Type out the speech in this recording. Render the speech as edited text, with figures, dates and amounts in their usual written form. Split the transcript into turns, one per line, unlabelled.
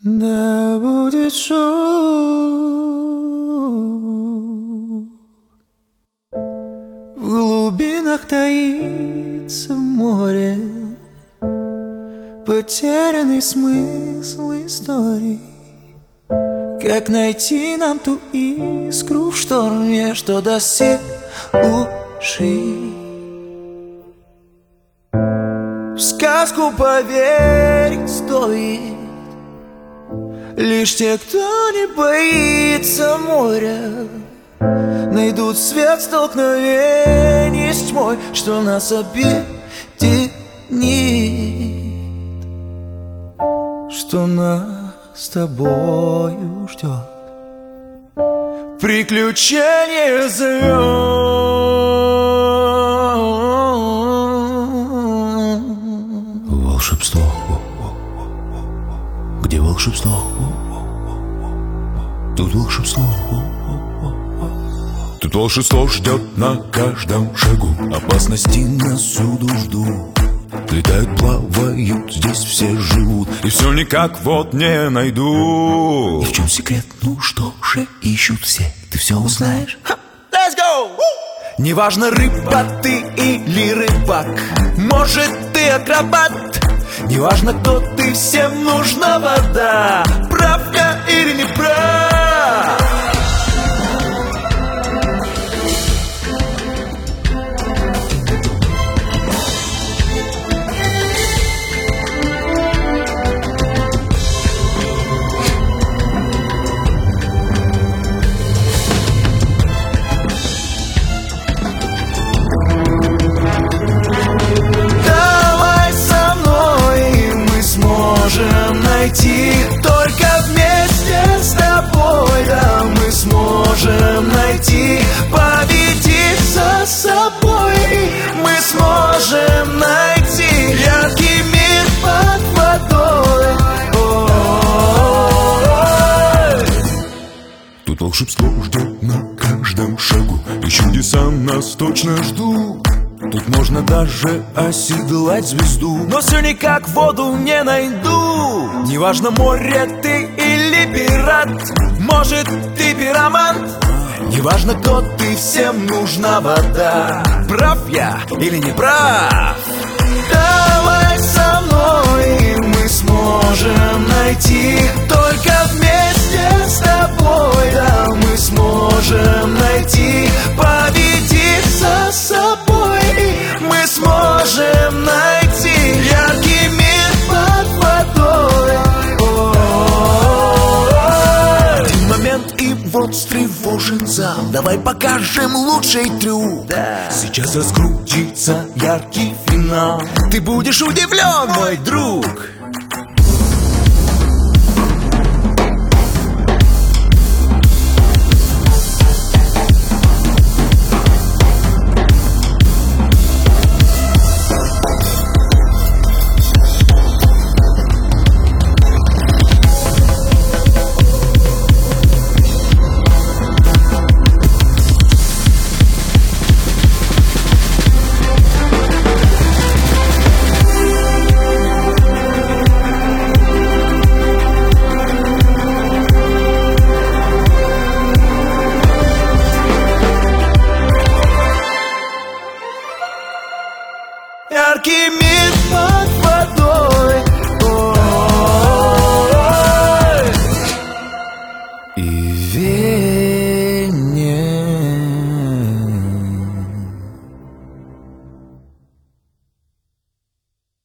Да будет шум, в глубинах таится море, потерянный смысл истории. Как найти нам ту искру в шторме, что даст все уши? В сказку поверить стоит лишь те, кто не боится моря. Найдут свет столкновений с тьмой, что нас объединит, что нас с тобою ждет приключение звезд.
Волшебство. Где волшебство? Тут волшебство. Тут волшебство ждет на каждом шагу, опасности нас всюду ждут. Летают, плавают, здесь все живут, и все никак вот не найду. И в чем секрет? Ну что же ищут все? Ты все узнаешь.
Let's go! Неважно, рыба ты или рыбак, может ты акробат. Неважно, кто ты, всем нужна вода. Прав я или не прав? Найти только вместе с тобой, да, мы сможем найти, победить за собой. Мы сможем найти яркий мир под водой.
Тут волшебство ждет на каждом шагу, и чудеса нас точно ждут. Тут можно даже оседлать звезду,
но все никак воду не найду. Неважно, море ты или пират, может ты пиромант. Неважно, кто ты, всем нужна вода. Прав я или не прав? Давай со мной, мы сможем найти, только вместе с тобой, да, мы сможем найти, победить за собой. Мы сможем найти яркий мир под водой. Один момент и вот встревожен зал. Давай покажем лучший трюк. Сейчас раскрутится яркий финал. Ты будешь удивлен, мой друг. Яркий мир под водой. И верь.